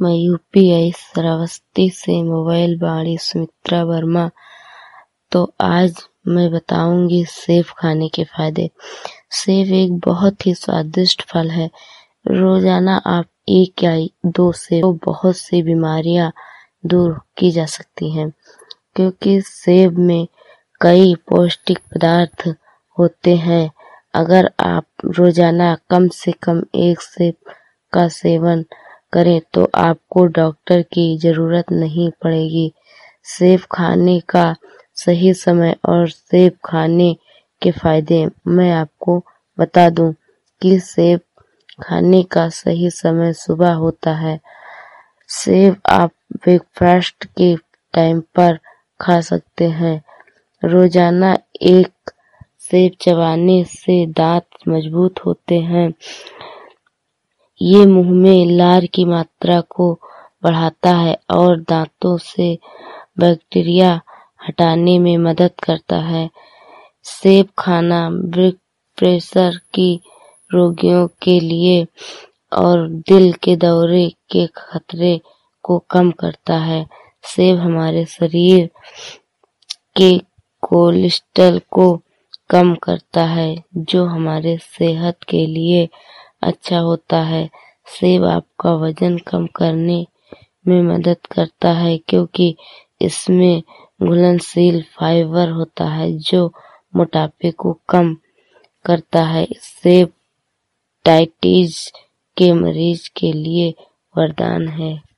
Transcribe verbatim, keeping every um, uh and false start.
मैं यूपीआई श्रावस्ती से मोबाइल वाणी सुमित्रा वर्मा। तो आज मैं बताऊंगी सेब खाने के फायदे। सेब एक बहुत ही स्वादिष्ट फल है। रोजाना आप एक या दो सेब तो बहुत सी बीमारियां दूर की जा सकती हैं, क्योंकि सेब में कई पौष्टिक पदार्थ होते हैं। अगर आप रोजाना कम से कम एक सेब का सेवन करें तो आपको डॉक्टर की जरूरत नहीं पड़ेगी। सेब खाने का सही समय और सेब खाने के फायदे मैं आपको बता दूं कि सेब खाने का सही समय सुबह होता है। सेब आप ब्रेकफास्ट के टाइम पर खा सकते हैं। रोजाना एक सेब चबाने से दांत मजबूत होते हैं। ये मुंह में लार की मात्रा को बढ़ाता है और दांतों से बैक्टीरिया हटाने में मदद करता है। सेब खाना ब्लड प्रेशर की रोगियों के लिए और दिल के दौरे के खतरे को कम करता है। सेब हमारे शरीर के कोलेस्ट्रॉल को कम करता है, जो हमारे सेहत के लिए अच्छा होता है। सेब आपका वजन कम करने में मदद करता है, क्योंकि इसमें घुलनशील फाइबर होता है जो मोटापे को कम करता है। सेब डायबिटीज के मरीज के लिए वरदान है।